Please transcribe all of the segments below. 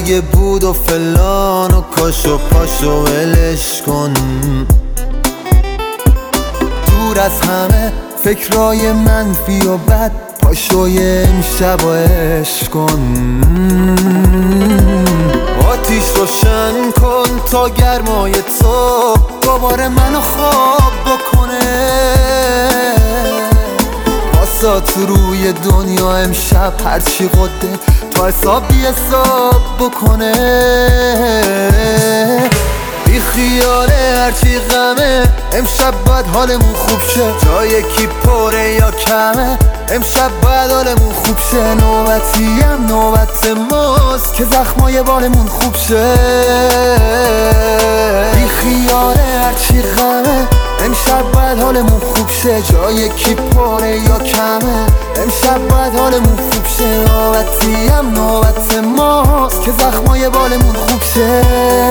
اگه بود و فلان و کاش و پاش و ولش کن. دور از همه فکرای منفی و بد، پاشوی امشب و عشق کن. آتیش روشن کن تا گرمای تو دوباره منو خواب بکنه. واسه تو روی دنیا امشب هرچی قده تا حسابی حساب بکنه. بی خیاله هرچی غمه امشب باید حالمون خوب شه. جای کی پره یا کمه امشب باید حالمون خوب شه. نوبتی هم نوبت ماست که زخمای بالمون خوب شه. بی خیاله هرچی غمه امشب باید حالمون خوب شه. جای کی پره یا کمه امشب باید حالمون خوب شه. نوبتی هم نوبت ماست که زخمای بالمون خوب شه.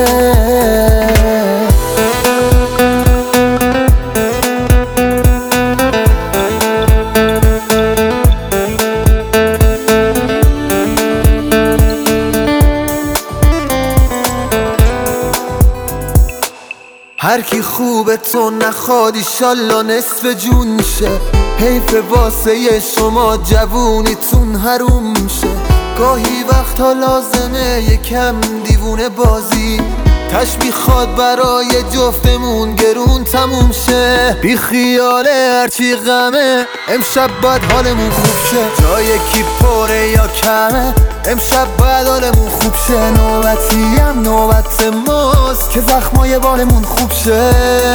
هر کی خوبه تو نخواد ایشالله نصف جون میشه. حیف واسه شما جوونیتون حروم میشه. گاهی وقتا لازمه یکم دیوونه بازی، تش میخواد برای جفتمون گرون تموم شه. بی خیاله هرچی غمه امشب باید حالمون خوب شه. جای کی پره یا کمه امشب باید حالمون خوب شه. نوبتی هم نوبت ماست که زخمای بالمون خوب شه.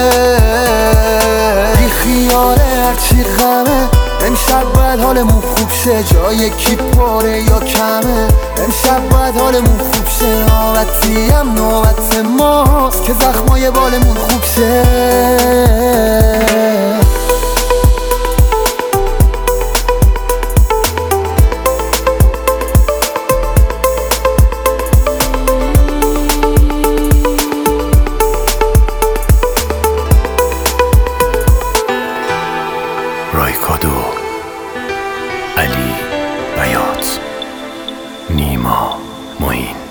بی خیاله هرچی غمه امشب باید حالمون خوب شه. جای کی پره یا کمه امشب باید حالمون خوب شه. نوبتی هم نوبت ماست که زخمای بالمون خوب شه. رایکادو، علی بیات، نیما معین.